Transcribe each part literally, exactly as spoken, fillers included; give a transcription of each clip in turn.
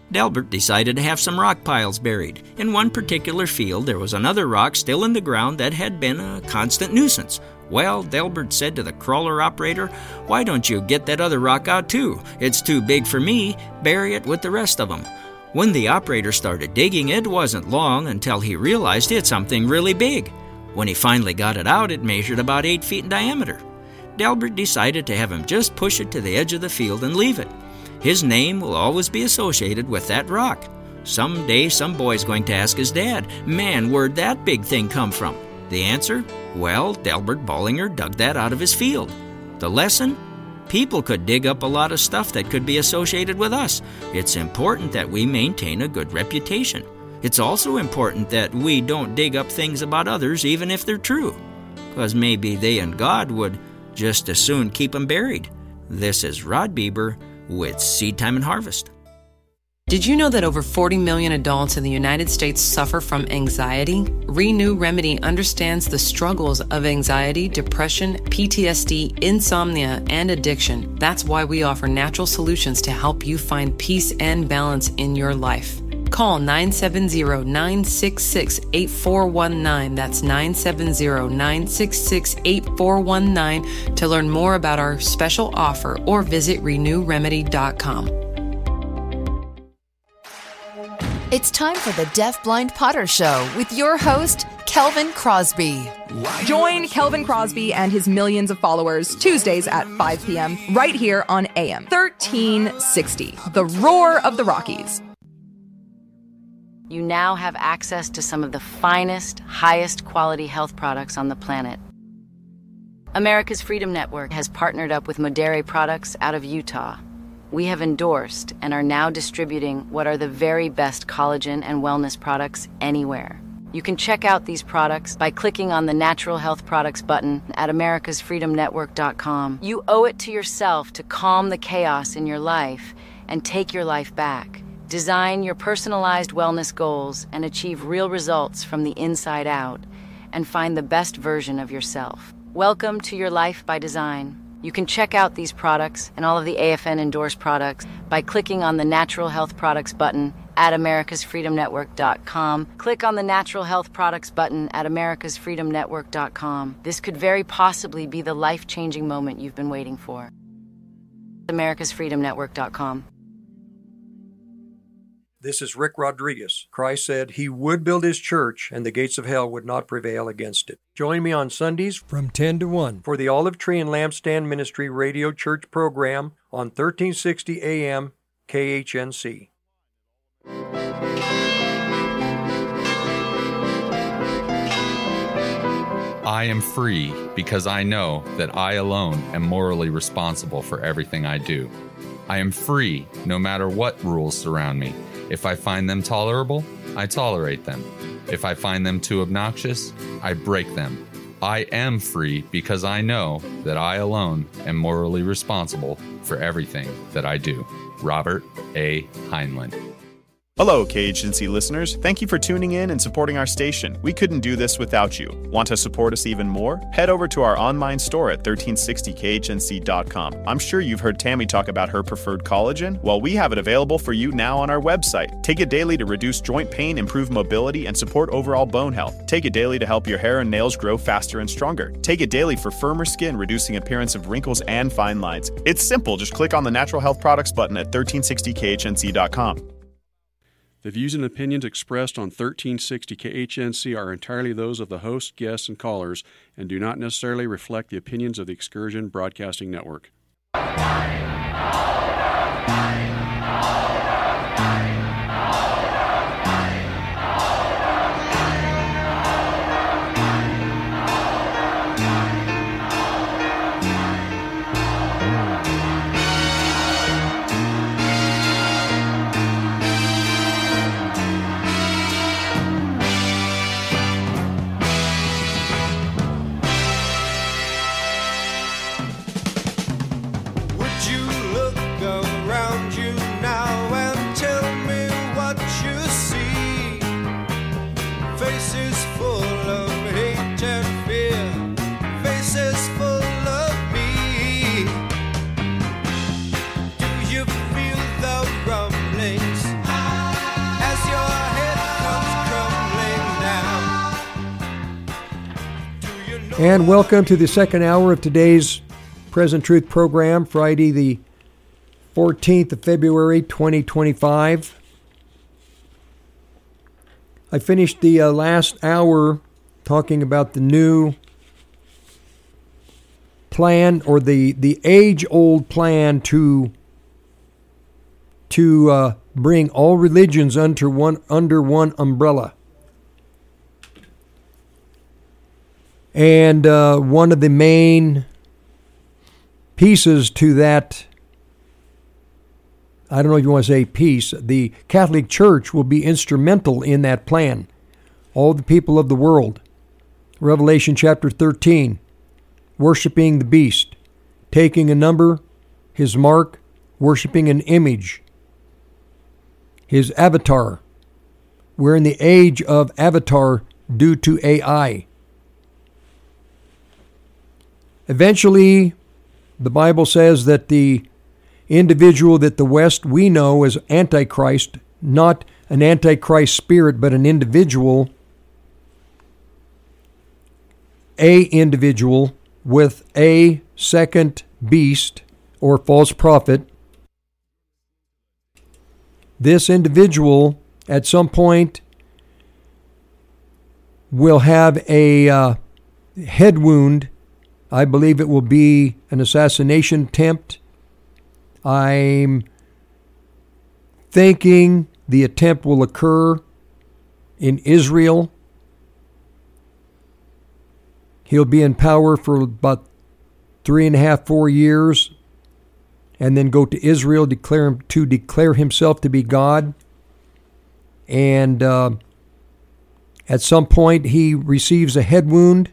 Delbert decided to have some rock piles buried. In one particular field, there was another rock still in the ground that had been a constant nuisance. Well, Delbert said to the crawler operator, "Why don't you get that other rock out too? It's too big for me. Bury it with the rest of them." When the operator started digging, it wasn't long until he realized it had something really big. When he finally got it out, it measured about eight feet in diameter. Delbert decided to have him just push it to the edge of the field and leave it. His name will always be associated with that rock. Someday some boy's going to ask his dad, "Man, where'd that big thing come from?" The answer? Well, Delbert Bollinger dug that out of his field. The lesson? People could dig up a lot of stuff that could be associated with us. It's important that we maintain a good reputation. It's also important that we don't dig up things about others even if they're true, because maybe they and God would just as soon keep them buried. This is Rod Bieber with Seed Time and Harvest. Did you know that over forty million adults in the United States suffer from anxiety? Renew Remedy understands the struggles of anxiety, depression, P T S D, insomnia, and addiction. That's why we offer natural solutions to help you find peace and balance in your life. Call nine seven zero, nine six six, eight four one nine. That's nine seven zero, nine six six, eight four one nine to learn more about our special offer or visit renew remedy dot com. It's time for the Deaf Blind Potter Show with your host, Kelvin Crosby. Join Kelvin Crosby and his millions of followers Tuesdays at five p.m. right here on A M thirteen sixty, the roar of the Rockies. You now have access to some of the finest, highest quality health products on the planet. America's Freedom Network has partnered up with Modere Products out of Utah. We have endorsed and are now distributing what are the very best collagen and wellness products anywhere. You can check out these products by clicking on the Natural Health Products button at americas freedom network dot com. You owe it to yourself to calm the chaos in your life and take your life back. Design your personalized wellness goals and achieve real results from the inside out, and find the best version of yourself. Welcome to your life by design. You can check out these products and all of the A F N endorsed products by clicking on the Natural Health Products button at americas freedom network dot com. Click on the Natural Health Products button at americas freedom network dot com. This could very possibly be the life-changing moment you've been waiting for. americas freedom network dot com. This is Rick Rodriguez. Christ said he would build his church and the gates of hell would not prevail against it. Join me on Sundays from ten to one for the Olive Tree and Lampstand Ministry Radio Church program on thirteen sixty A M K H N C. I am free because I know that I alone am morally responsible for everything I do. I am free no matter what rules surround me. If I find them tolerable, I tolerate them. If I find them too obnoxious, I break them. I am free because I know that I alone am morally responsible for everything that I do. Robert A. Heinlein. Hello, K H N C listeners. Thank you for tuning in and supporting our station. We couldn't do this without you. Want to support us even more? Head over to our online store at thirteen sixty K H N C dot com. I'm sure you've heard Tammy talk about her preferred collagen. Well, we have it available for you now on our website. Take it daily to reduce joint pain, improve mobility, and support overall bone health. Take it daily to help your hair and nails grow faster and stronger. Take it daily for firmer skin, reducing appearance of wrinkles and fine lines. It's simple. Just click on the Natural Health Products button at thirteen sixty K H N C dot com. The views and opinions expressed on thirteen sixty K H N C are entirely those of the host, guests, and callers, and do not necessarily reflect the opinions of the Excursion Broadcasting Network. Would you look around you? And welcome to the second hour of today's Present Truth program, Friday the fourteenth of February, twenty twenty-five. I finished the uh, last hour talking about the new plan, or the, the age-old plan to, to uh, bring all religions under one, under one umbrella. And uh, one of the main pieces to that, I don't know if you want to say piece, the Catholic Church will be instrumental in that plan. All the people of the world. Revelation chapter thirteen, worshiping the beast, taking a number, his mark, worshiping an image, his avatar. We're in the age of avatar due to A I. Eventually, the Bible says that the individual that the West we know as Antichrist, not an Antichrist spirit, but an individual, a individual with a second beast or false prophet. This individual at some point will have a uh, head wound. I believe it will be an assassination attempt. I'm thinking the attempt will occur in Israel. He'll be in power for about three and a half, four years, and then go to Israel declare to declare himself to be God. And uh, at some point, he receives a head wound,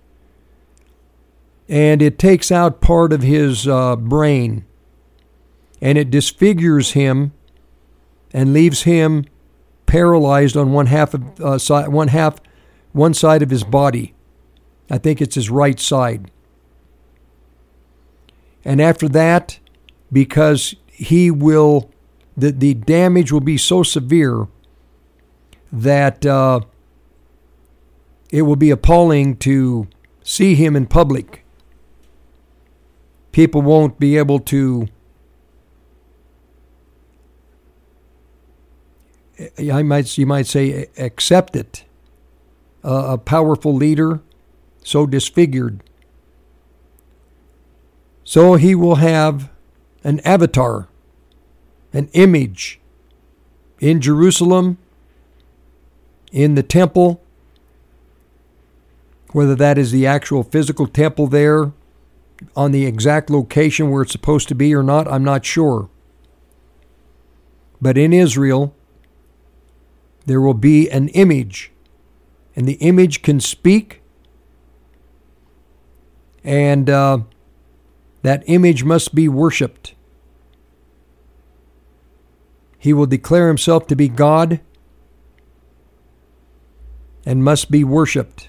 and it takes out part of his uh, brain, and it disfigures him and leaves him paralyzed on one half of uh, side, one half, one side of his body. I think it's his right side. And after that, because he will, the the damage will be so severe that uh, it will be appalling to see him in public. People won't be able to, I might, you might say, accept it. Uh, a powerful leader, so disfigured. So he will have an avatar, an image in Jerusalem, in the temple, whether that is the actual physical temple there, on the exact location where it's supposed to be or not, I'm not sure. But in Israel, there will be an image, and the image can speak, and uh, that image must be worshipped. He will declare himself to be God and must be worshipped.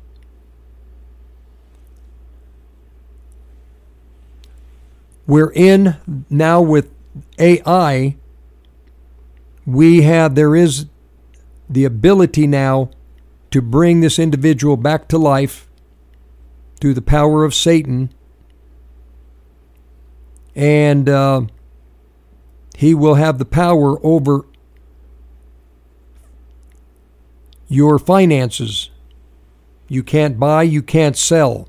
We're in now with A I. We have, there is the ability now to bring this individual back to life through the power of Satan. And uh, he will have the power over your finances. You can't buy, you can't sell.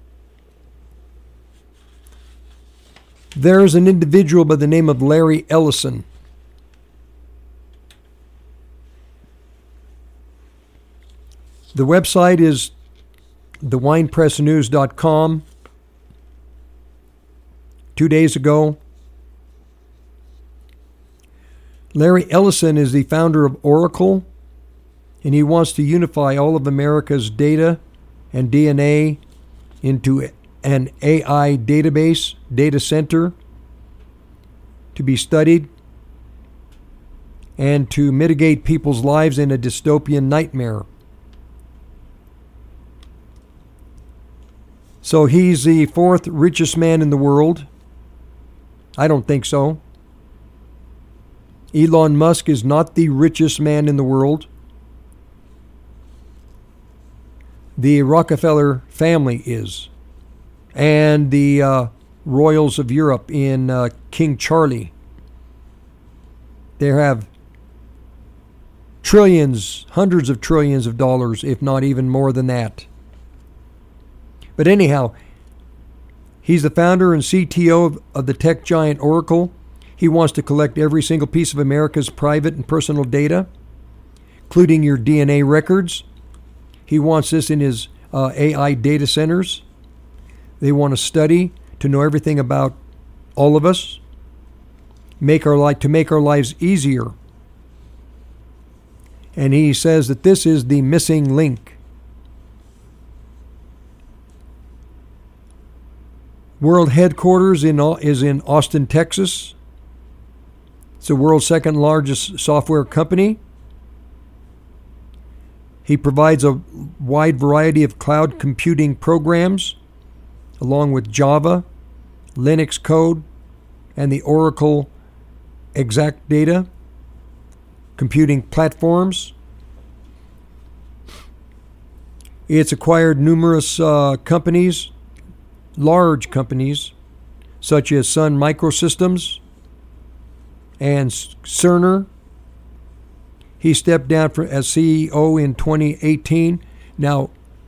There's an individual by the name of Larry Ellison. The website is the wine press news dot com. Two days ago, Larry Ellison is the founder of Oracle, and he wants to unify all of America's data and D N A into an A I database, data center, to be studied and to mitigate people's lives in a dystopian nightmare. So he's the fourth richest man in the world. I don't think so. Elon Musk is not the richest man in the world. the Rockefeller family is, and the uh, royals of Europe in uh, King Charlie. They have trillions, hundreds of trillions of dollars, if not even more than that. But anyhow, he's the founder and C T O of, of the tech giant Oracle. He wants to collect every single piece of America's private and personal data, including your D N A records. He wants this in his uh, A I data centers. They want to study to know everything about all of us, make our life to make our lives easier. And he says that this is the missing link. World headquarters in is in Austin, Texas. It's the world's second largest software company. He provides a wide variety of cloud computing programs, along with Java, Linux code, and the Oracle Exadata computing platforms. It's acquired numerous uh, companies, large companies, such as Sun Microsystems and Cerner. He stepped down for, as C E O in twenty eighteen. Now,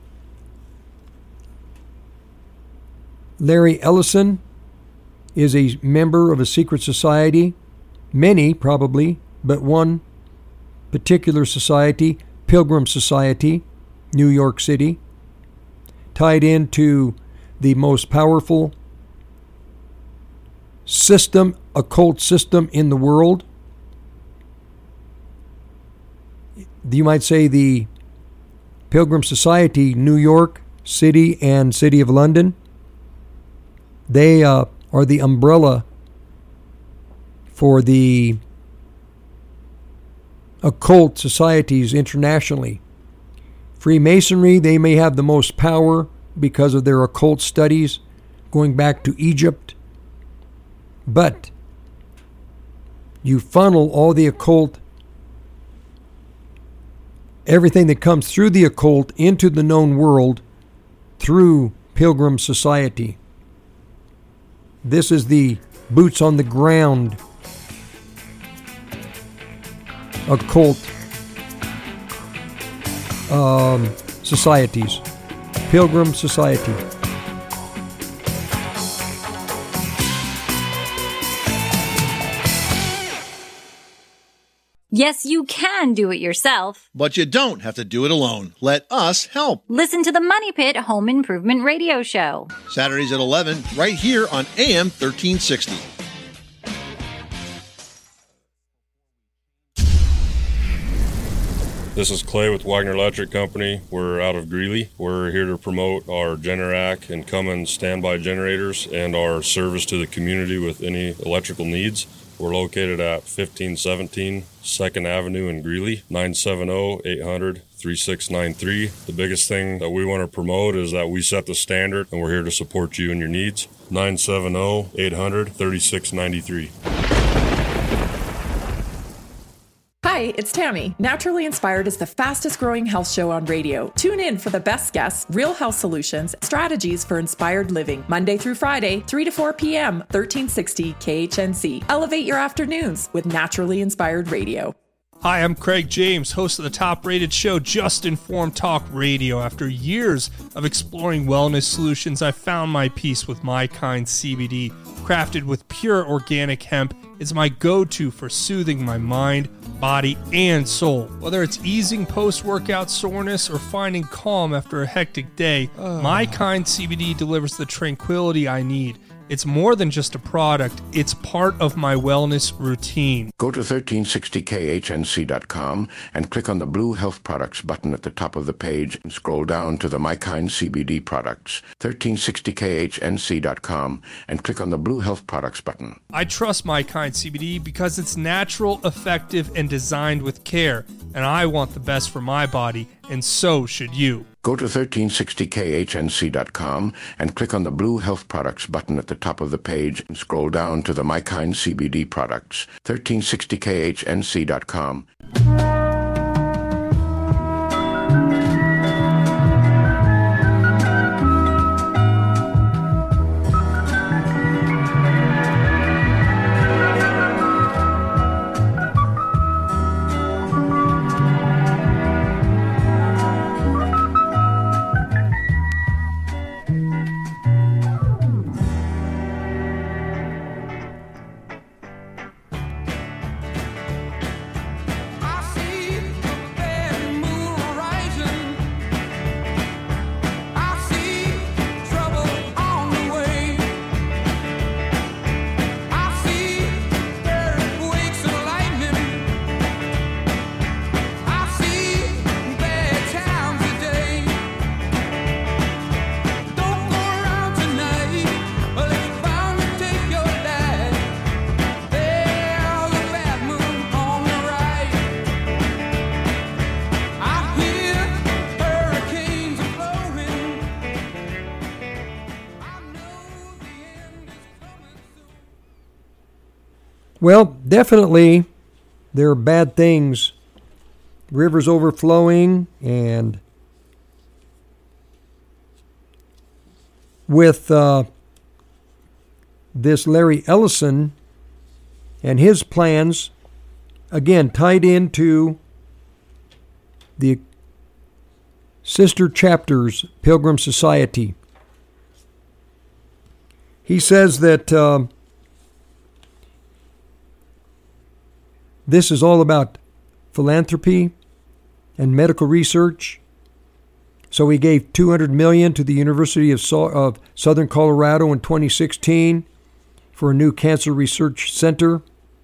Larry Ellison is a member of a secret society, many probably, but one particular society, Pilgrim Society, New York City, tied into the most powerful system, occult system in the world. You might say the Pilgrim Society, New York City and City of London, they uh, are the umbrella for the occult societies internationally. Freemasonry, they may have the most power because of their occult studies going back to Egypt. But you funnel all the occult, everything that comes through the occult into the known world through Pilgrim Society. This is the boots on the ground occult um, societies. Pilgrim Society. Yes, you can do it yourself. But you don't have to do it alone. Let us help. Listen to the Money Pit Home Improvement Radio Show. Saturdays at eleven, right here on A M thirteen sixty. This is Clay with Wagner Electric Company. We're out of Greeley. We're here to promote our Generac and Cummins standby generators and our service to the community with any electrical needs. We're located at fifteen seventeen second Avenue in Greeley, nine seven zero, eight hundred, three six nine three. The biggest thing that we want to promote is that we set the standard, and we're here to support you and your needs. nine seven zero, eight hundred, three six nine three. Hi, it's Tammy. Naturally Inspired is the fastest growing health show on radio. Tune in for the best guests, real health solutions, strategies for inspired living. Monday through Friday, three to four p.m., thirteen sixty K H N C. Elevate your afternoons with Naturally Inspired Radio. Hi, I'm Craig James, host of the top-rated show Just Informed Talk Radio. After years of exploring wellness solutions, I found my peace with My Kind C B D. Crafted with pure organic hemp, it's my go-to for soothing my mind, body, and soul. Whether it's easing post-workout soreness or finding calm after a hectic day, uh. My Kind C B D delivers the tranquility I need. It's more than just a product, it's part of my wellness routine. Go to thirteen sixty K H N C dot com and click on the blue Health Products button at the top of the page and scroll down to the My Kind C B D products. thirteen sixty K H N C dot com and click on the blue Health Products button. I trust My Kind C B D because it's natural, effective, and designed with care, and I want the best for my body, and so should you. Go to thirteen sixty K H N C dot com and click on the blue Health Products button at the top of the page and scroll down to the My Kind C B D products. thirteen sixty K H N C dot com. Well, definitely there are bad things. Rivers overflowing, and with uh, this Larry Ellison and his plans, again, tied into the Sister Chapters Pilgrim Society. He says that uh, this is all about philanthropy and medical research. So he gave two hundred million dollars to the University of, so- of Southern Colorado in twenty sixteen for a new cancer research center.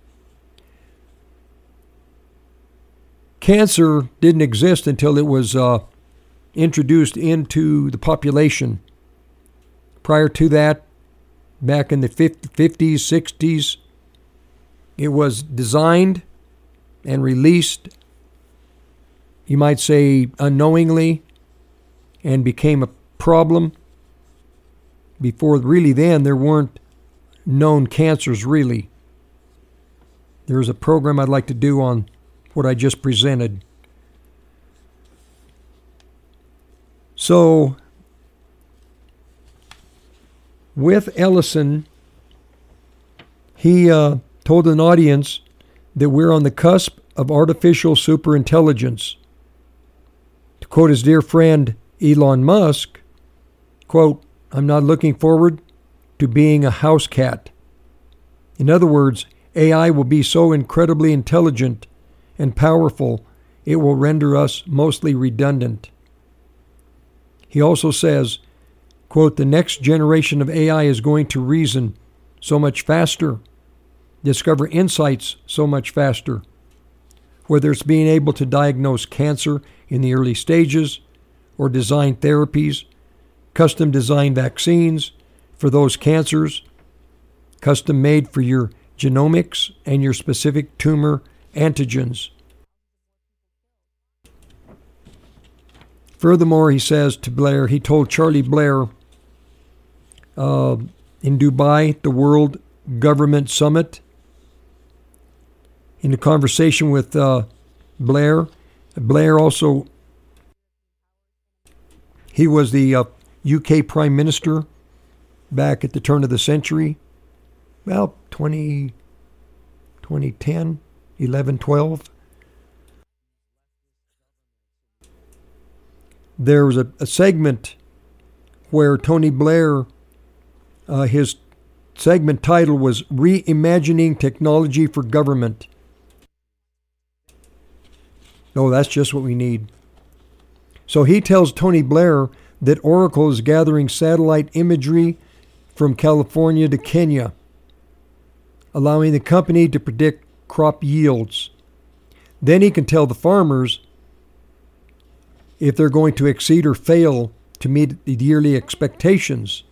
Cancer didn't exist until it was uh, introduced into the population. Prior to that, back in the fifties, sixties, it was designed and released, you might say unknowingly, and became a problem. Before really then, there weren't known cancers really. There's a program I'd like to do on what I just presented. So, with Ellison, he uh, told an audience that we're on the cusp of artificial superintelligence. To quote his dear friend Elon Musk, quote, "I'm not looking forward to being a house cat." In other words, A I will be so incredibly intelligent and powerful, it will render us mostly redundant. He also says, quote, "The next generation of A I is going to reason so much faster, discover insights so much faster, whether it's being able to diagnose cancer in the early stages or design therapies, custom designed vaccines for those cancers, custom made for your genomics and your specific tumor antigens." Furthermore, he says to Blair, he told Charlie Blair uh, in Dubai, the World Government Summit, in a conversation with uh, Blair, Blair also, he was the uh, U K Prime Minister back at the turn of the century, about twenty, twenty ten, eleven, twelve. There was a, a segment where Tony Blair, uh, his segment title was Reimagining Technology for Government. No, that's just what we need. So he tells Tony Blair that Oracle is gathering satellite imagery from California to Kenya, allowing the company to predict crop yields. Then he can tell the farmers if they're going to exceed or fail to meet the yearly expectations.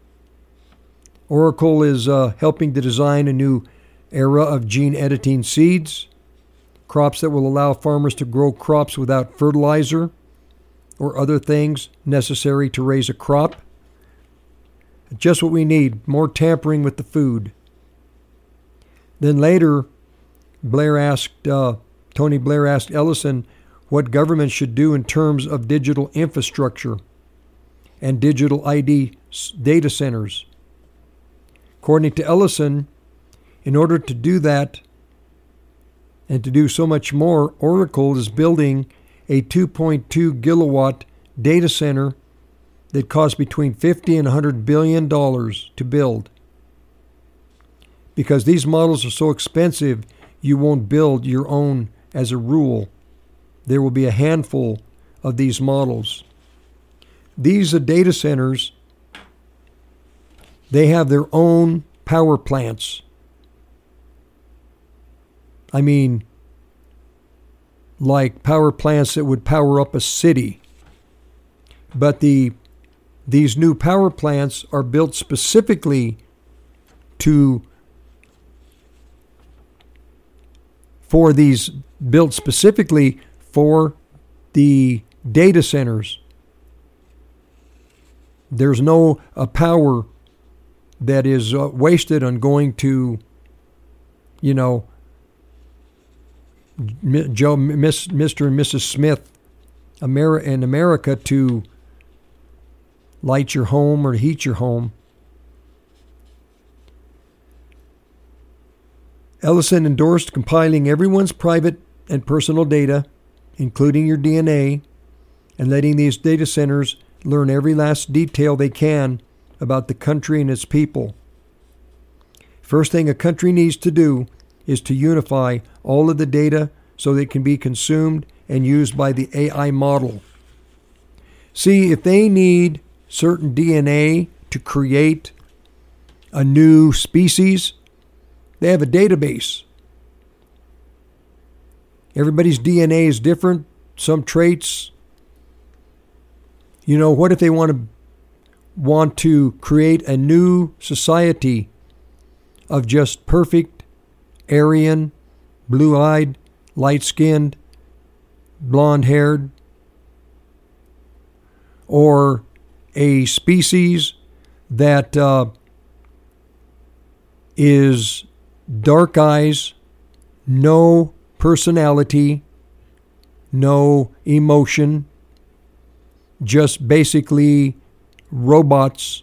Oracle is uh, helping to design a new era of gene editing seeds, crops that will allow farmers to grow crops without fertilizer or other things necessary to raise a crop. Just what we need, more tampering with the food. Then later, Blair asked, uh, Tony Blair asked Ellison what government should do in terms of digital infrastructure and digital I D data centers. According to Ellison, in order to do that and to do so much more, Oracle is building a two point two gigawatt data center that costs between fifty and one hundred billion dollars to build. Because these models are so expensive, you won't build your own as a rule. There will be a handful of these models. These are data centers. They have their own power plants. I mean, like power plants that would power up a city. But the these new power plants are built specifically to for these built specifically for the data centers. There's no uh, power that is uh, wasted on going to you know, Joe, Miss, Mister and Missus Smith Ameri- in America to light your home or heat your home. Ellison endorsed compiling everyone's private and personal data, including your D N A, and letting these data centers learn every last detail they can about the country and its people. First thing a country needs to do is to unify all of the data so that it can be consumed and used by the A I model. See, if they need certain D N A to create a new species, they have a database. Everybody's D N A is different, some traits. You know, what if they want to want to create a new society of just perfect, Aryan, blue-eyed, light-skinned, blonde-haired, or a species that uh, is dark eyes, no personality, no emotion, just basically robots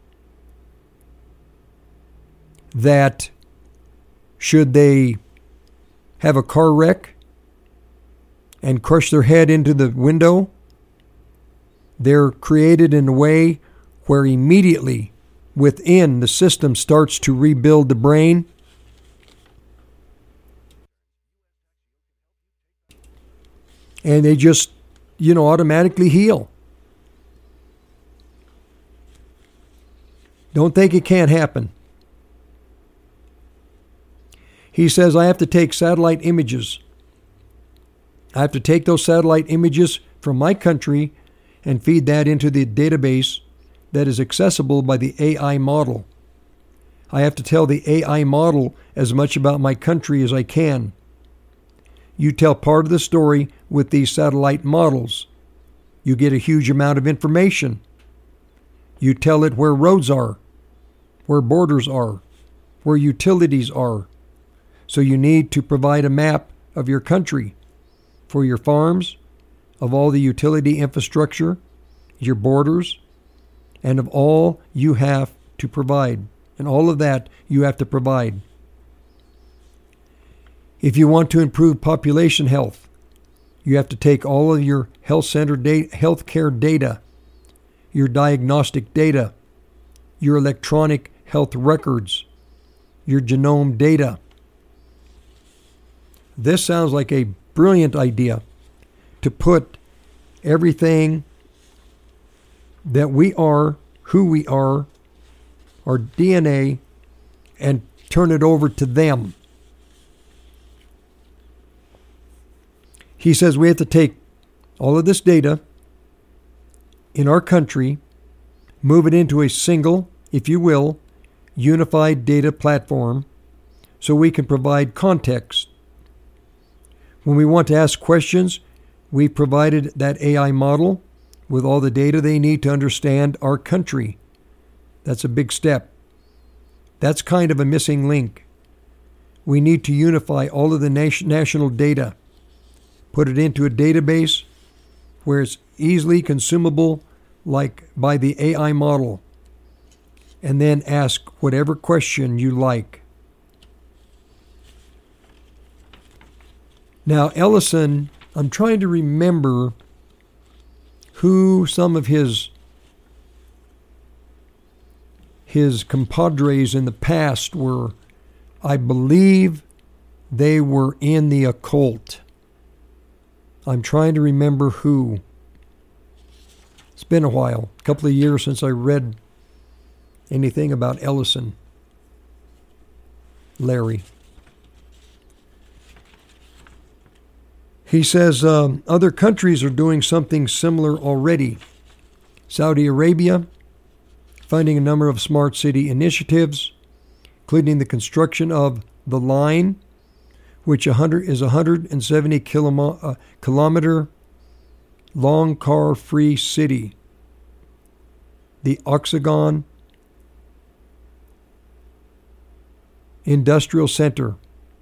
that, should they have a car wreck and crush their head into the window, they're created in a way where immediately within the system starts to rebuild the brain. And they just, you know, automatically heal. Don't think it can't happen. He says, I have to take satellite images. I have to take those satellite images from my country and feed that into the database that is accessible by the A I model. I have to tell the A I model as much about my country as I can. You tell part of the story with these satellite models. You get a huge amount of information. You tell it where roads are, where borders are, where utilities are. So you need to provide a map of your country for your farms, of all the utility infrastructure, your borders, and of all you have to provide. And all of that you have to provide. If you want to improve population health, you have to take all of your health center data, healthcare data, your diagnostic data, your electronic health records, your genome data. This sounds like a brilliant idea to put everything that we are, who we are, our D N A, and turn it over to them. He says we have to take all of this data in our country, move it into a single, if you will, unified data platform so we can provide context. When we want to ask questions, we provided that A I model with all the data they need to understand our country. That's a big step. That's kind of a missing link. We need to unify all of the nation, national data, put it into a database where it's easily consumable, like by the A I model, and then ask whatever question you like. Now, Ellison, I'm trying to remember who some of his his compadres in the past were. I believe they were in the occult. I'm trying to remember who. It's been a while, a couple of years since I read anything about Ellison. Larry. He says um, other countries are doing something similar already. Saudi Arabia, funding a number of smart city initiatives, including the construction of the Line, which is a one hundred seventy kilometer long car-free city. The Oxagon Industrial Center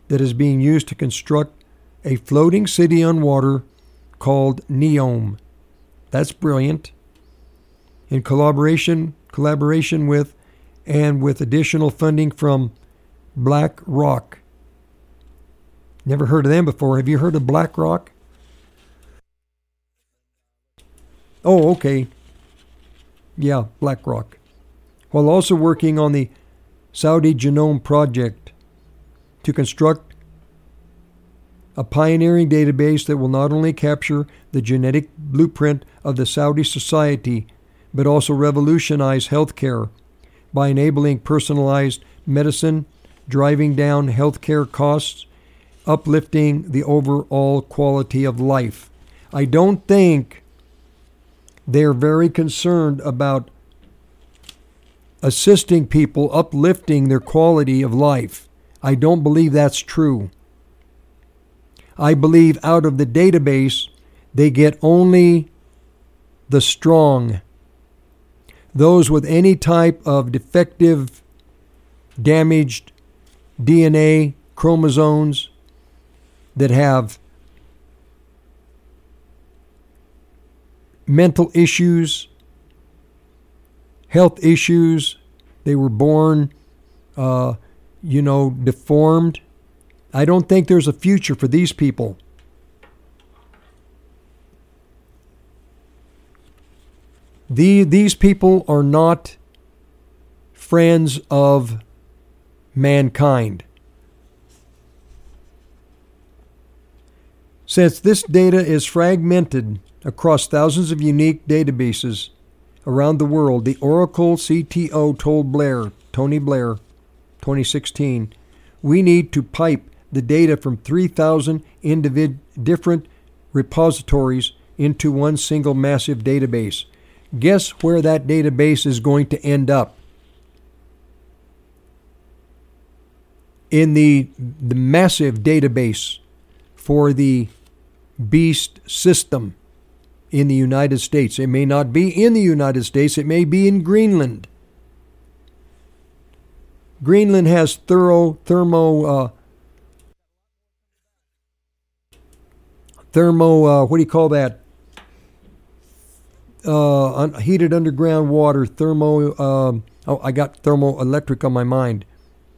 that is being used to construct a floating city on water called NEOM. That's brilliant. In collaboration, collaboration with and with additional funding from BlackRock. Never heard of them before. Have you heard of BlackRock? Oh, okay. Yeah, BlackRock. While also working on the Saudi Genome Project to construct a pioneering database that will not only capture the genetic blueprint of the Saudi society, but also revolutionize healthcare by enabling personalized medicine, driving down healthcare costs, uplifting the overall quality of life. I don't think they're very concerned about assisting people, uplifting their quality of life. I don't believe that's true. I believe out of the database, they get only the strong. Those with any type of defective, damaged D N A, chromosomes that have mental issues, health issues, they were born, uh, you know, deformed. I don't think there's a future for these people. The, these people are not friends of mankind. Since this data is fragmented across thousands of unique databases around the world, the Oracle C T O told Blair, Tony Blair, twenty sixteen, we need to pipe the data from three thousand individ- different repositories into one single massive database. Guess where that database is going to end up? In the, the massive database for the beast system in the United States. It may not be in the United States, it may be in Greenland. Greenland has thorough thermo uh, thermo uh, what do you call that? Uh, un- heated underground water, thermo. Um, oh, I got thermoelectric on my mind.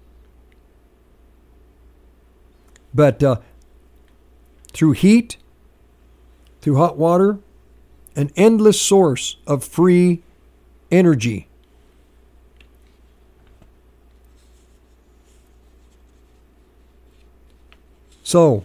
But uh, through heat, through hot water, an endless source of free energy. So,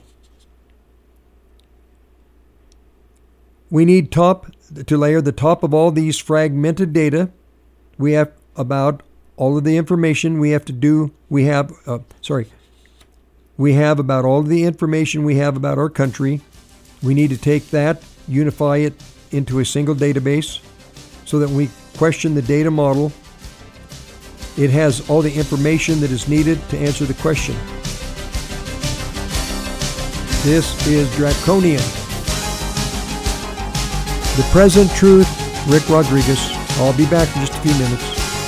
we need top to layer the top of all these fragmented data. We have about all of the information we have to do. We have, uh, sorry, we have about all of the information we have about our country. We need to take that, unify it into a single database so that when we question the data model, it has all the information that is needed to answer the question. This is Draconian. The Present Truth, Rick Rodriguez. I'll be back in just a few minutes.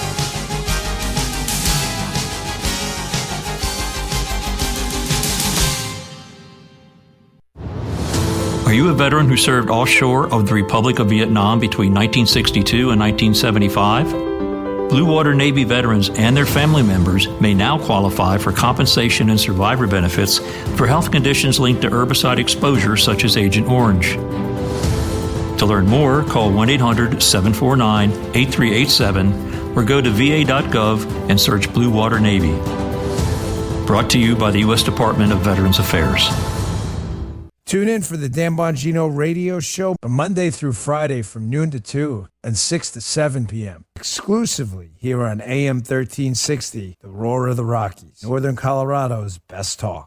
Are you a veteran who served offshore of the Republic of Vietnam between nineteen sixty-two and nineteen seventy-five? Blue Water Navy veterans and their family members may now qualify for compensation and survivor benefits for health conditions linked to herbicide exposure such as Agent Orange. To learn more, call one eight hundred seven four nine eight three eight seven or go to v a dot gov and search Blue Water Navy. Brought to you by the U S Department of Veterans Affairs. Tune in for the Dan Bongino Radio Show Monday through Friday from noon to two and six to seven p.m. exclusively here on A M thirteen sixty, The Roar of the Rockies, Northern Colorado's best talk.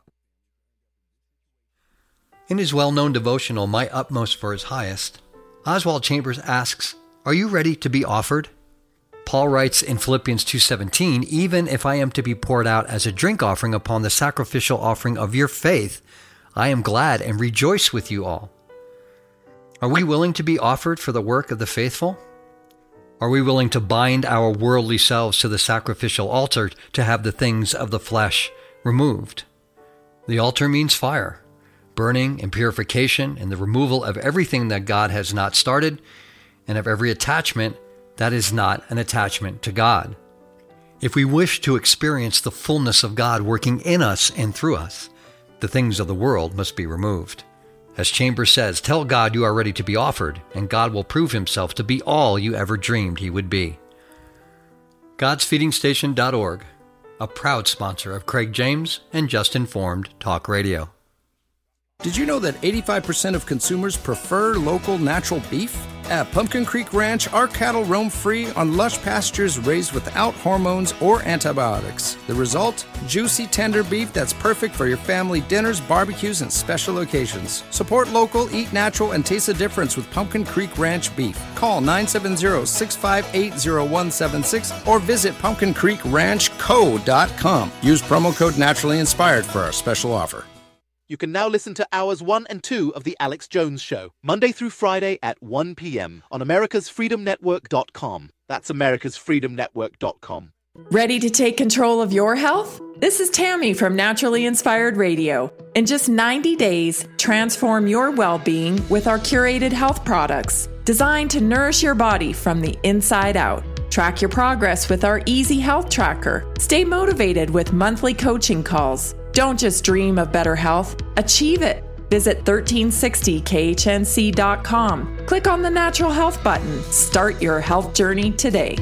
In his well-known devotional, My Utmost for His Highest, Oswald Chambers asks, are you ready to be offered? Paul writes in Philippians two seventeen, even if I am to be poured out as a drink offering upon the sacrificial offering of your faith, I am glad and rejoice with you all. Are we willing to be offered for the work of the faithful? Are we willing to bind our worldly selves to the sacrificial altar to have the things of the flesh removed? The altar means fire, burning and purification and the removal of everything that God has not started and of every attachment that is not an attachment to God. If we wish to experience the fullness of God working in us and through us, the things of the world must be removed. As Chambers says, tell God you are ready to be offered, and God will prove himself to be all you ever dreamed he would be. gods feeding station dot org, a proud sponsor of Craig James and Just Informed Talk Radio. Did you know that eighty-five percent of consumers prefer local natural beef? At Pumpkin Creek Ranch, our cattle roam free on lush pastures raised without hormones or antibiotics. The result? Juicy, tender beef that's perfect for your family dinners, barbecues, and special occasions. Support local, eat natural, and taste the difference with Pumpkin Creek Ranch beef. Call nine seven zero, six five eight, zero one seven six or visit pumpkin creek ranch co dot com. Use promo code Naturally Inspired for our special offer. You can now listen to hours one and two of The Alex Jones Show, Monday through Friday at one p.m. on americas freedom network dot com. That's americas freedom network dot com. Ready to take control of your health? This is Tammy from Naturally Inspired Radio. In just ninety days, transform your well-being with our curated health products, designed to nourish your body from the inside out. Track your progress with our Easy Health Tracker. Stay motivated with monthly coaching calls. Don't just dream of better health, achieve it. Visit thirteen sixty K H N C dot com. Click on the Natural Health button. Start your health journey today.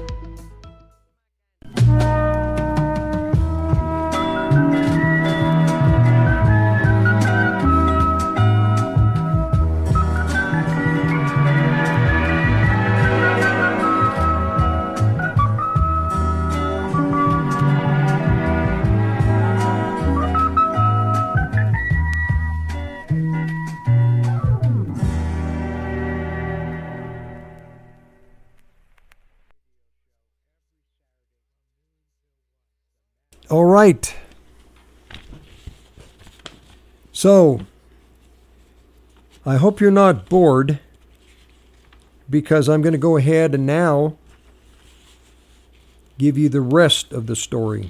All right. So, I hope you're not bored, because I'm going to go ahead and now give you the rest of the story.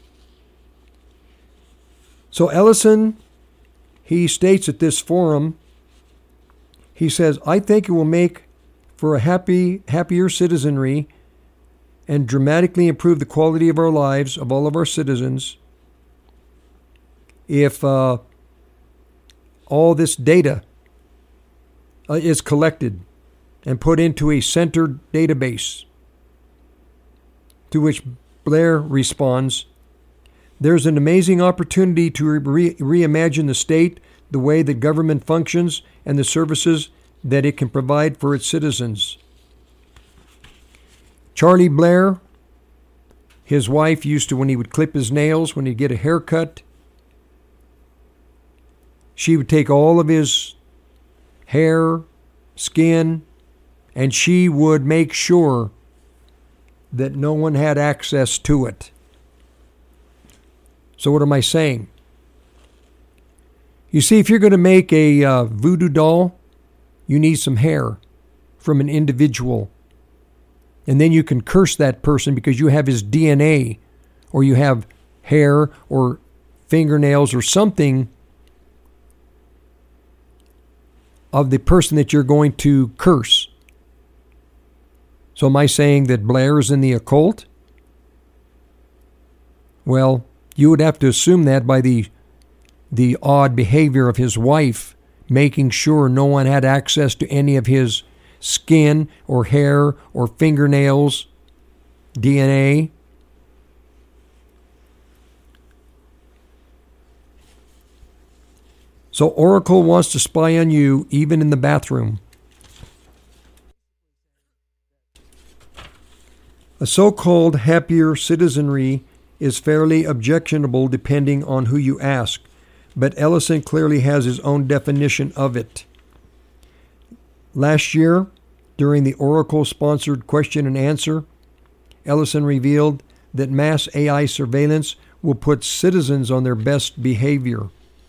So Ellison, he states at this forum, he says, I think it will make for a happy, happier citizenry and dramatically improve the quality of our lives, of all of our citizens, if uh, all this data uh, is collected and put into a centered database. To which Blair responds, there's an amazing opportunity to re- reimagine the state, the way that government functions, and the services that it can provide for its citizens. Charlie Blair, his wife, used to, when he would clip his nails, when he'd get a haircut, she would take all of his hair, skin, and she would make sure that no one had access to it. So what am I saying? You see, if you're going to make a uh, voodoo doll, you need some hair from an individual. And then you can curse that person because you have his D N A, or you have hair or fingernails or something of the person that you're going to curse. So am I saying that Blair is in the occult? Well, you would have to assume that by the the odd behavior of his wife, making sure no one had access to any of his skin or hair or fingernails, D N A. So Oracle wants to spy on you even in the bathroom. A so-called happier citizenry is fairly objectionable depending on who you ask, but Ellison clearly has his own definition of it. Last year, during the Oracle-sponsored question and answer, Ellison revealed that mass A I surveillance will put citizens on their best behavior.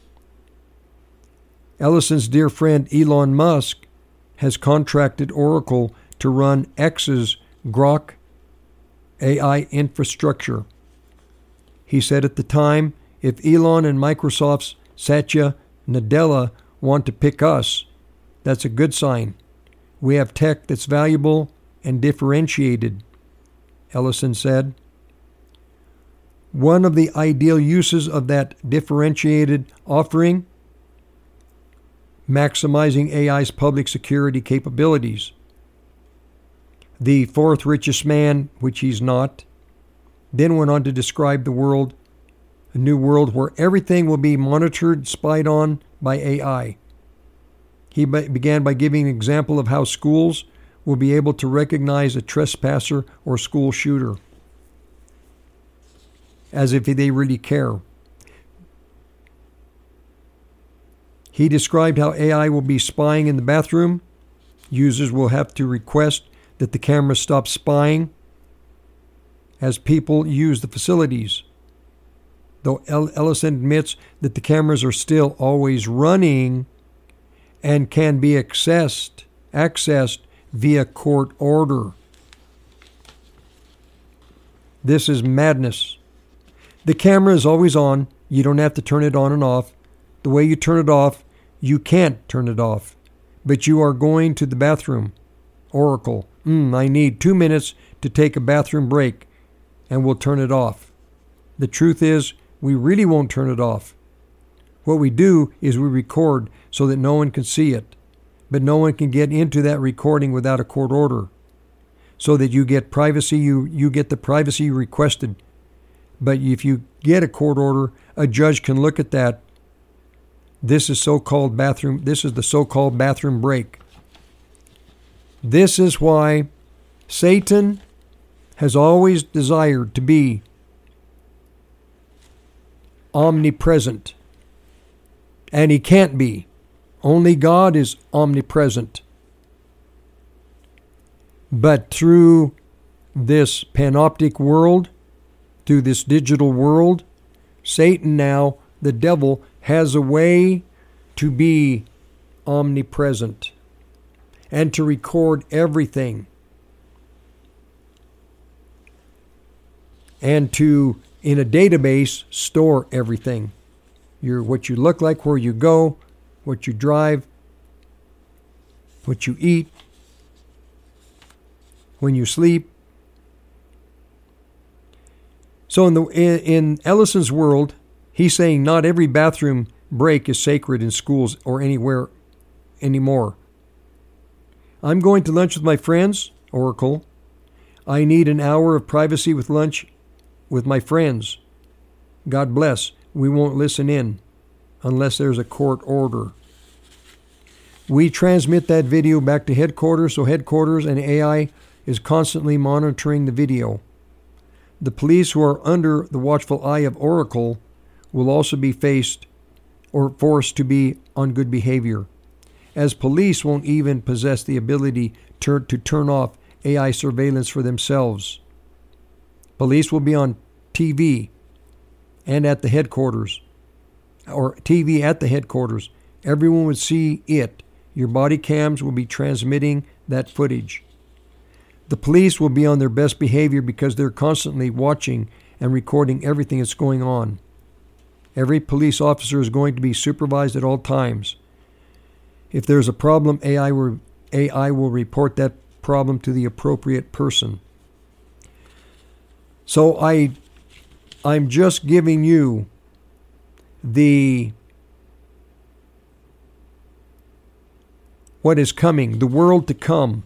Ellison's dear friend Elon Musk has contracted Oracle to run X's Grok A I infrastructure. He said at the time If Elon and Microsoft's Satya Nadella want to pick us, that's a good sign. We have tech that's valuable and differentiated, Ellison said. One of the ideal uses of that differentiated offering, maximizing A I's public security capabilities. The fourth richest man, which he's not, then went on to describe the world, a new world where everything will be monitored, spied on by A I. He began by giving an example of how schools will be able to recognize a trespasser or school shooter, as if they really care. He described how A I will be spying in the bathroom. Users will have to request that the camera stop spying as people use the facilities. Though Ellison admits that the cameras are still always running and can be accessed, accessed via court order. This is madness. The camera is always on. You don't have to turn it on and off. The way you turn it off, you can't turn it off. But you are going to the bathroom. Oracle, mm, I need two minutes to take a bathroom break, and we'll turn it off. The truth is, we really won't turn it off. What we do is we record so that no one can see it, but no one can get into that recording without a court order, so that you get privacy, you, you get the privacy you requested. But if you get a court order, a judge can look at that. This is so-called bathroom, this is the so-called bathroom break. This is why Satan has always desired to be omnipresent. And he can't be. Only God is omnipresent. But through this panoptic world, through this digital world, Satan now, the devil, has a way to be omnipresent and to record everything and to, in a database, store everything. Your, what you look like, where you go, what you drive, what you eat, when you sleep. So in the in, in Ellison's world, he's saying not every bathroom break is sacred in schools or anywhere anymore. I'm going to lunch with my friends, Oracle. I need an hour of privacy with lunch with my friends. God bless. We won't listen in unless there's a court order. We transmit that video back to headquarters, so headquarters and A I is constantly monitoring the video. The police who are under the watchful eye of Oracle will also be faced or forced to be on good behavior, as police won't even possess the ability to, to turn off A I surveillance for themselves. Police will be on T V and at the headquarters, or T V at the headquarters. Everyone would see it. Your body cams will be transmitting that footage. The police will be on their best behavior because they're constantly watching and recording everything that's going on. Every police officer is going to be supervised at all times. If there's a problem, A I will, A I will report that problem to the appropriate person. So I, I'm just giving you the what is coming, the world to come.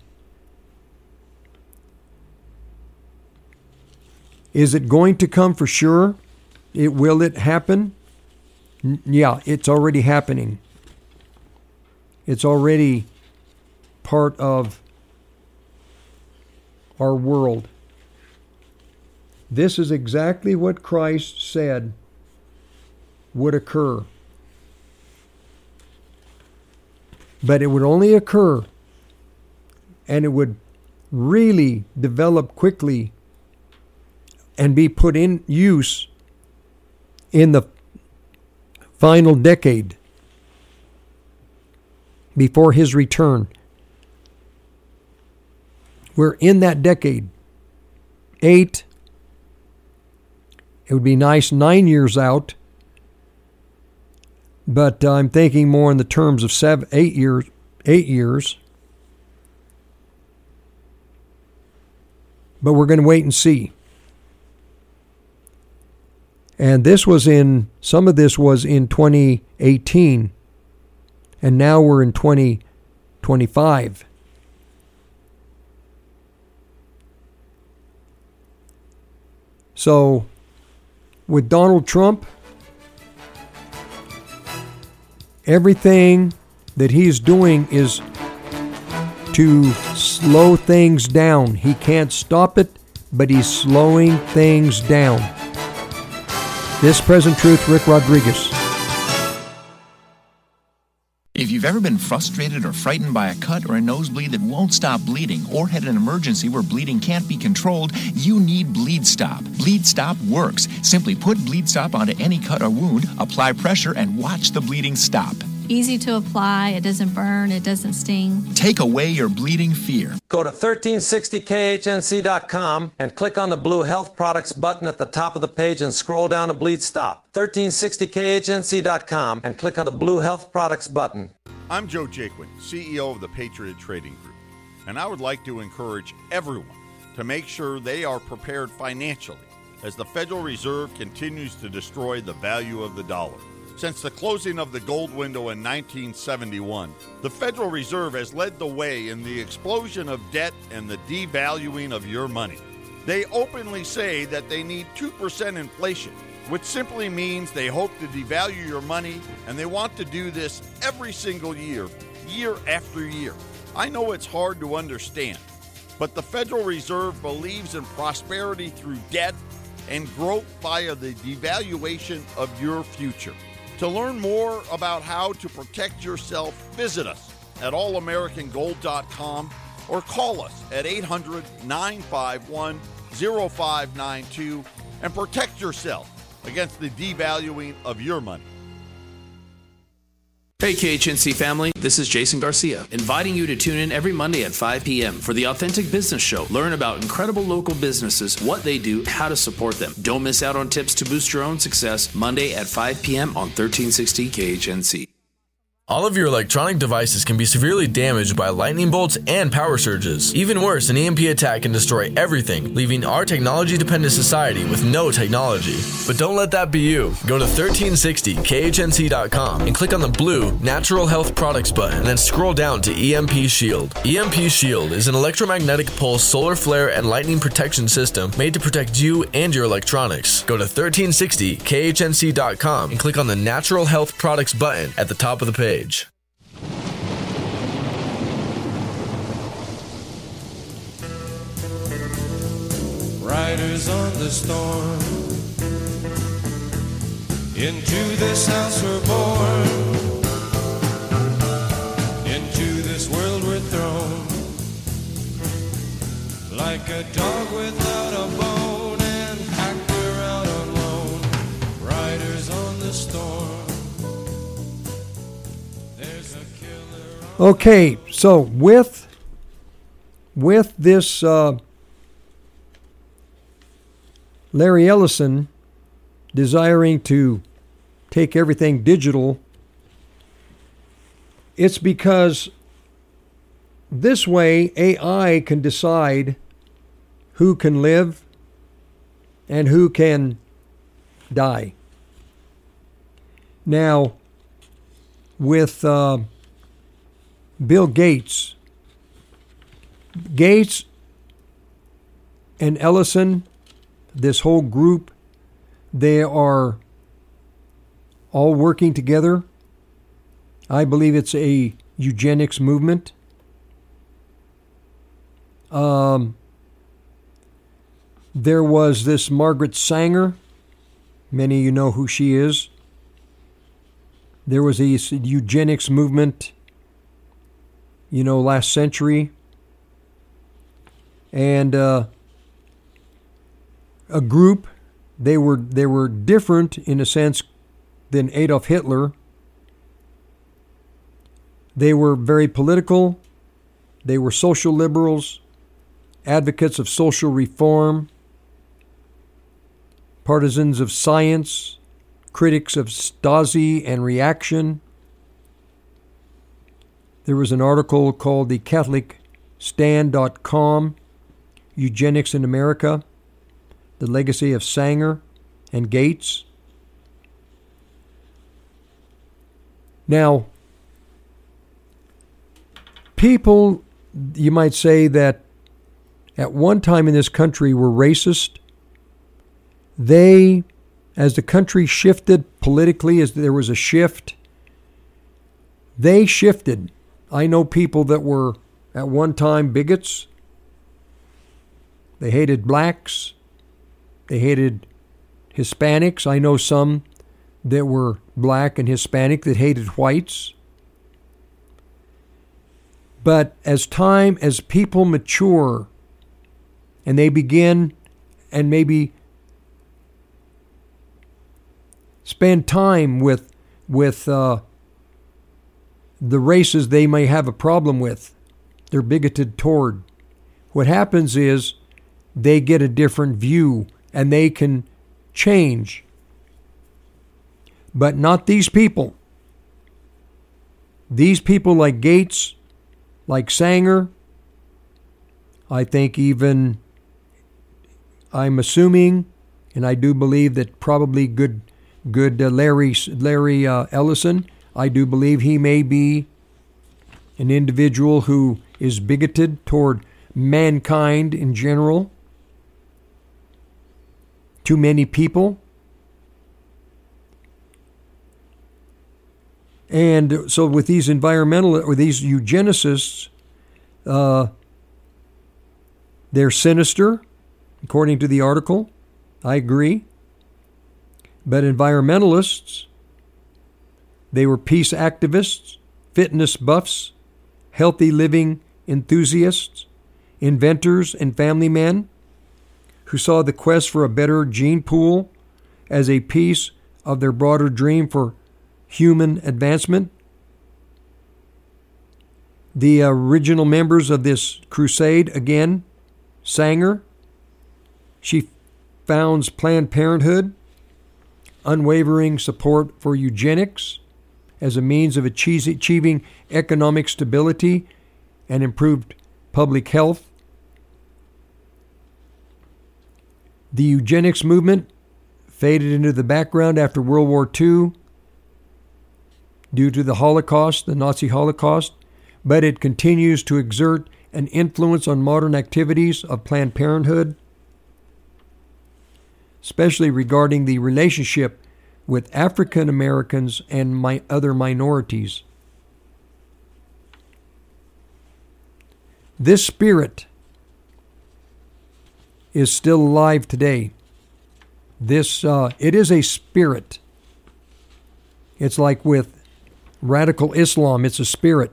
Is it going to come for sure? It will it happen? N- yeah, it's already happening. It's already part of our world. This is exactly what Christ said would occur. But it would only occur, and it would really develop quickly and be put in use in the final decade before his return. We're in that decade. Eight, it would be nice, nine years out, But uh, I'm thinking more in the terms of seven, eight years, eight years. But we're going to wait and see. And this was in, some of this was in twenty eighteen, and now we're in twenty twenty-five. So, with Donald Trump, everything that he's doing is to slow things down. He can't stop it, but he's slowing things down. This Present Truth, Rick Rodriguez. If you've ever been frustrated or frightened by a cut or a nosebleed that won't stop bleeding, or had an emergency where bleeding can't be controlled, you need Bleed Stop. Bleed Stop works. Simply put Bleed Stop onto any cut or wound, apply pressure, and watch the bleeding stop. Easy to apply, it doesn't burn, it doesn't sting. Take away your bleeding fear. Go to thirteen sixty K H N C dot com and click on the blue Health Products button at the top of the page and scroll down to Bleed Stop. thirteen sixty K H N C dot com and click on the blue Health Products button. I'm Joe Jaquin, C E O of the Patriot Trading Group, and I would like to encourage everyone to make sure they are prepared financially as the Federal Reserve continues to destroy the value of the dollar. Since the closing of the gold window in nineteen seventy-one, the Federal Reserve has led the way in the explosion of debt and the devaluing of your money. They openly say that they need two percent inflation, which simply means they hope to devalue your money, and they want to do this every single year, year after year. I know it's hard to understand, but the Federal Reserve believes in prosperity through debt and growth via the devaluation of your future. To learn more about how to protect yourself, visit us at all american gold dot com or call us at eight hundred, nine five one, zero five nine two and protect yourself against the devaluing of your money. Hey K H N C family, this is Jason Garcia, inviting you to tune in every Monday at five p.m. for the Authentic Business Show. Learn about incredible local businesses, what they do, how to support them. Don't miss out on tips to boost your own success, Monday at five p.m. on thirteen sixty K H N C. All of your electronic devices can be severely damaged by lightning bolts and power surges. Even worse, an E M P attack can destroy everything, leaving our technology-dependent society with no technology. But don't let that be you. Go to thirteen sixty K H N C dot com and click on the blue Natural Health Products button, and then scroll down to E M P Shield. E M P Shield is an electromagnetic pulse solar flare and lightning protection system made to protect you and your electronics. Go to thirteen sixty K H N C dot com and click on the Natural Health Products button at the top of the page. Riders on the storm, into this house we're born, into this world we're thrown, like a dog without a bone, and packed we're out on loan. Riders on the storm. Okay, so with with this uh, Larry Ellison desiring to take everything digital, it's because this way A I can decide who can live and who can die. Now, with uh, Bill Gates. Gates and Ellison, this whole group, they are all working together. I believe it's a eugenics movement. Um, there was this Margaret Sanger. Many of you know who she is. There was a eugenics movement, you know, last century. And uh, a group, they were they were different in a sense than Adolf Hitler. They were very political. They were social liberals, advocates of social reform, partisans of science, critics of Stasi and reaction. There was an article called the Catholic Stand dot com, Eugenics in America, the legacy of Sanger and Gates. Now, people, you might say that at one time in this country were racist. They, as the country shifted politically, as there was a shift, they shifted. I know people that were at one time bigots. They hated blacks. They hated Hispanics. I know some that were black and Hispanic that hated whites. But as time, as people mature and they begin and maybe spend time with with uh, the races they may have a problem with, they're bigoted toward, what happens is they get a different view and they can change. But not these people. These people like Gates, like Sanger, I think even, I'm assuming, and I do believe that probably good good uh, Larry Larry uh, Ellison, I do believe he may be an individual who is bigoted toward mankind in general, too many people. And so with these environmental, or these eugenicists, uh, they're sinister, according to the article. I agree. But environmentalists, they were peace activists, fitness buffs, healthy living enthusiasts, inventors and family men who saw the quest for a better gene pool as a piece of their broader dream for human advancement. The original members of this crusade, again, Sanger, she founds Planned Parenthood, unwavering support for eugenics as a means of achieving economic stability and improved public health. The eugenics movement faded into the background after World War Two due to the Holocaust, the Nazi Holocaust, but it continues to exert an influence on modern activities of Planned Parenthood, especially regarding the relationship with African Americans and my other minorities. This spirit is still alive today. This uh, it is a spirit. It's like with radical Islam, it's a spirit.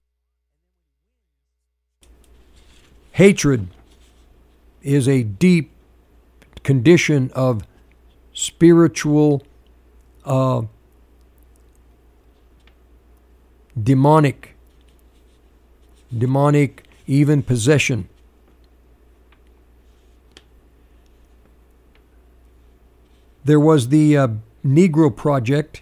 Hatred is a deep condition of spiritual, uh, demonic, demonic, even possession. There was the uh, Negro Project,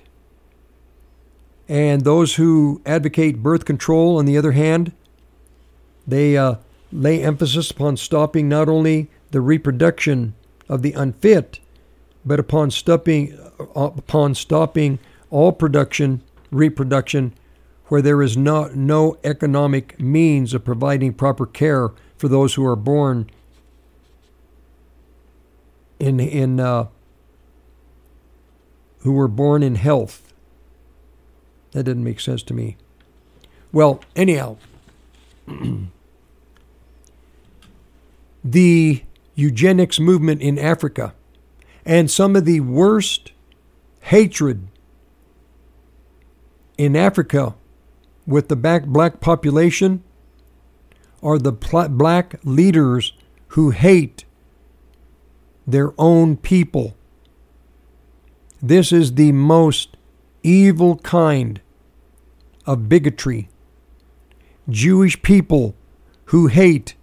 and those who advocate birth control, on the other hand, they uh, lay emphasis upon stopping not only the reproduction of the unfit, but upon stopping uh, upon stopping all production, reproduction, where there is no, no economic means of providing proper care for those who are born in in uh, who were born in health. That didn't make sense to me. Well, anyhow, the eugenics movement in Africa and some of the worst hatred in Africa with the black, black population are the pl- black leaders who hate their own people. This is the most evil kind of bigotry. Jewish people who hate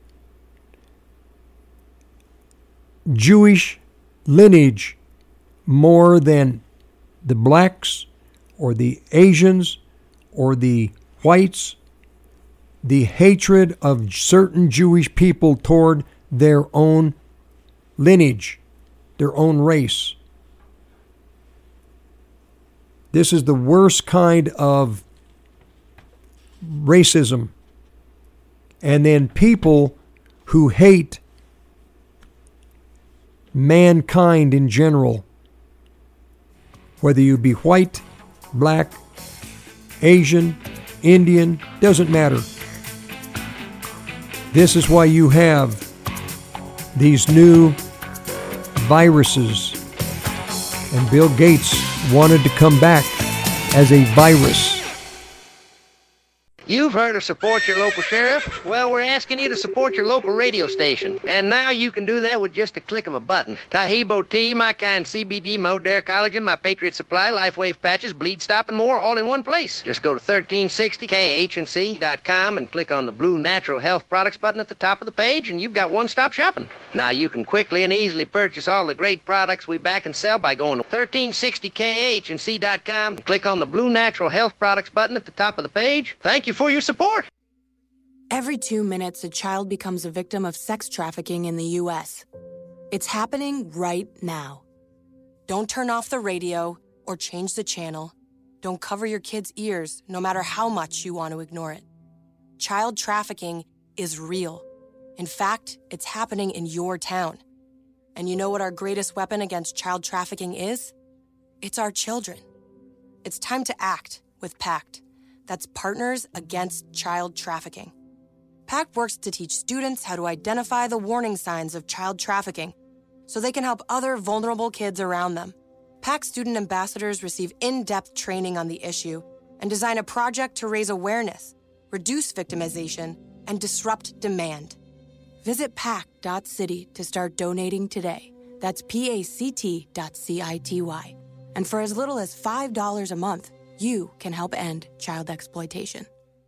Jewish lineage more than the blacks or the Asians or the whites, the hatred of certain Jewish people toward their own lineage, their own race. This is the worst kind of racism. And then people who hate mankind in general, whether you be white, black, Asian, Indian, doesn't matter. This is why you have these new viruses. And Bill Gates wanted to come back as a virus. You've heard of support your local sheriff? Well, we're asking you to support your local radio station. And now you can do that with just a click of a button. Tahibo Tea, My Kind C B D, Modere Collagen, My Patriot Supply, LifeWave Patches, Bleed Stop, and more, all in one place. Just go to thirteen sixty K H N C dot com and click on the blue Natural Health Products button at the top of the page, and you've got one-stop shopping. Now you can quickly and easily purchase all the great products we back and sell by going to thirteen sixty K H N C dot com and click on the blue Natural Health Products button at the top of the page. Thank you for your support. Every two minutes, a child becomes a victim of sex trafficking in the U S. It's happening right now. Don't turn off the radio or change the channel. Don't cover your kids' ears, no matter how much you want to ignore it. Child trafficking is real. In fact, it's happening in your town. And you know what our greatest weapon against child trafficking is? It's our children. It's time to act with PACT. That's Partners Against Child Trafficking. PACT works to teach students how to identify the warning signs of child trafficking so they can help other vulnerable kids around them. PACT student ambassadors receive in-depth training on the issue and design a project to raise awareness, reduce victimization, and disrupt demand. Visit pact dot city to start donating today. That's P A C T dot C I T Y. And for as little as five dollars a month, you can help end child exploitation.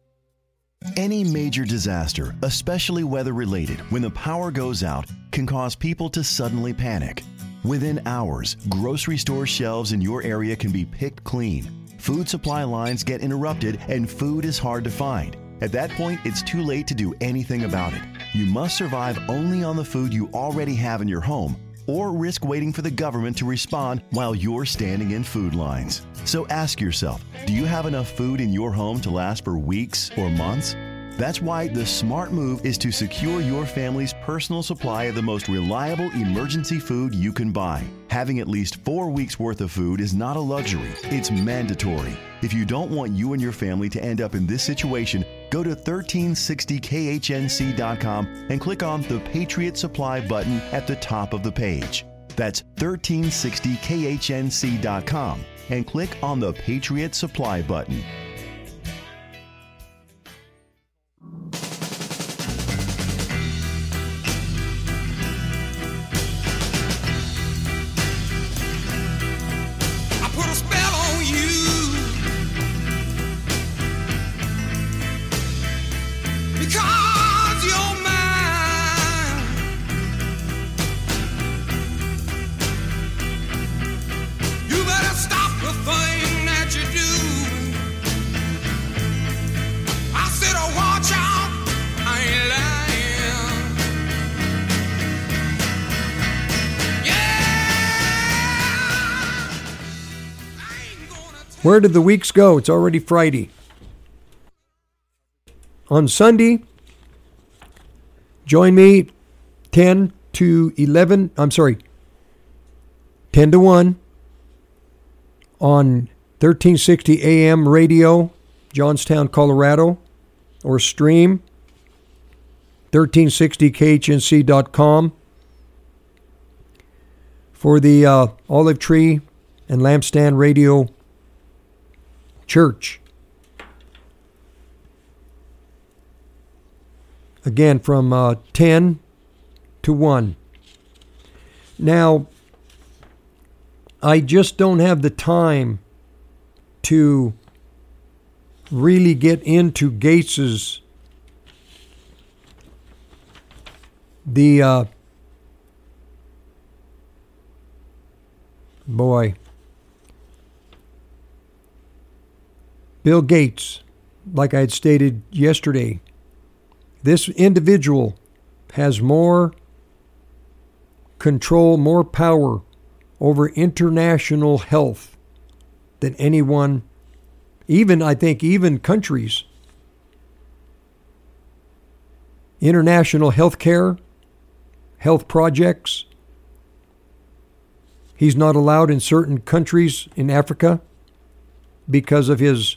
Any major disaster, especially weather-related, when the power goes out, can cause people to suddenly panic. Within hours, grocery store shelves in your area can be picked clean. Food supply lines get interrupted and food is hard to find. At that point, it's too late to do anything about it. You must survive only on the food you already have in your home, or risk waiting for the government to respond while you're standing in food lines. So ask yourself, do you have enough food in your home to last for weeks or months? That's why the smart move is to secure your family's personal supply of the most reliable emergency food you can buy. Having at least four weeks worth of food is not a luxury, it's mandatory. If you don't want you and your family to end up in this situation, go to thirteen sixty K H N C dot com and click on the Patriot Supply button at the top of the page. That's thirteen sixty K H N C dot com and click on the Patriot Supply button. Where did the weeks go? It's already Friday. On Sunday, join me ten to eleven, I'm sorry, ten to one on thirteen sixty A M radio, Johnstown, Colorado, or stream thirteen sixty K H N C dot com for the uh, Olive Tree and Lampstand Radio Church. Again, from uh, ten to one. Now, I just don't have the time to really get into Gates's the uh, boy Bill Gates, like I had stated yesterday, this individual has more control, more power over international health than anyone, even, I think, even countries. International health care, health projects. He's not allowed in certain countries in Africa because of his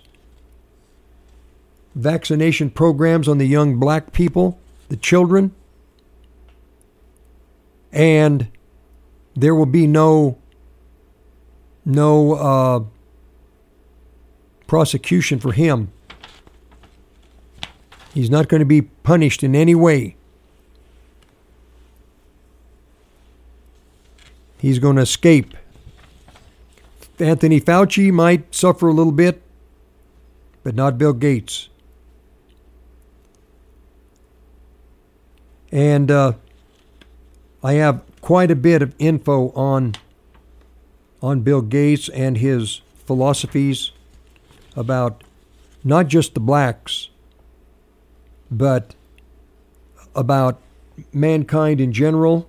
vaccination programs on the young black people, the children. And there will be no no uh, prosecution for him. He's not going to be punished in any way. He's going to escape. Anthony Fauci might suffer a little bit, but not Bill Gates. And uh, I have quite a bit of info on on Bill Gates and his philosophies about not just the blacks, but about mankind in general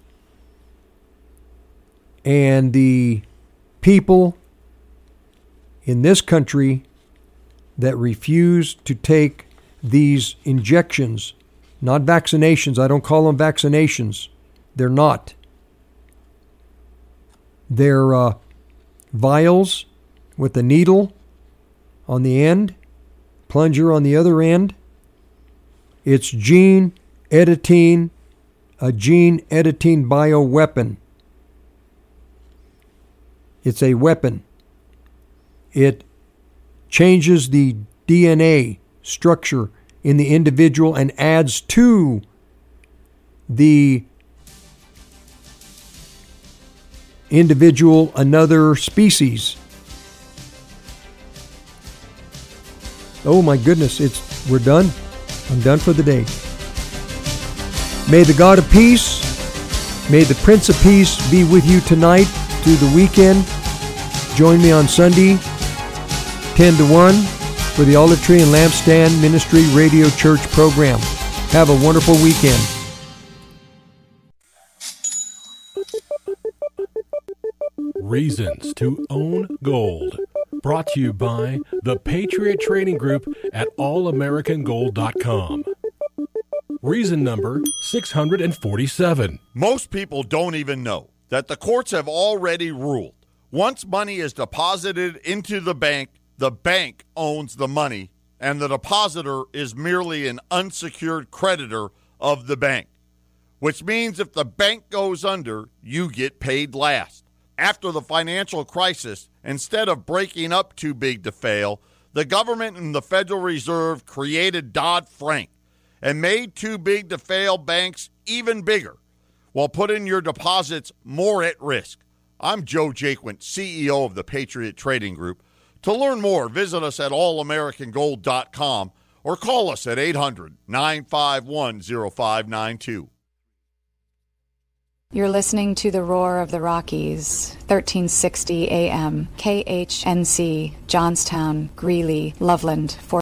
and the people in this country that refuse to take these injections, not vaccinations. I don't call them vaccinations. They're not. They're uh, vials with a needle on the end, plunger on the other end. It's gene editing, a gene editing bioweapon. It's a weapon. It changes the D N A structure in the individual and adds to the individual another species. Oh my goodness, it's we're done. I'm done for the day. May the God of peace, may the Prince of Peace be with you tonight through the weekend. Join me on Sunday, ten to one, for the Olive Tree and Lampstand Ministry Radio Church program. Have a wonderful weekend. Reasons to Own Gold. Brought to you by the Patriot Trading Group at all american gold dot com. Reason number six hundred forty-seven. Most people don't even know that the courts have already ruled. Once money is deposited into the bank, the bank owns the money, and the depositor is merely an unsecured creditor of the bank, which means if the bank goes under, you get paid last. After the financial crisis, instead of breaking up too big to fail, the government and the Federal Reserve created Dodd-Frank and made too big to fail banks even bigger, while putting your deposits more at risk. I'm Joe Jaquint, C E O of the Patriot Trading Group. To learn more, visit us at all american gold dot com or call us at eight hundred, nine five one, oh five nine two. You're listening to the Roar of the Rockies, thirteen sixty A M, K H N C, Johnstown, Greeley, Loveland,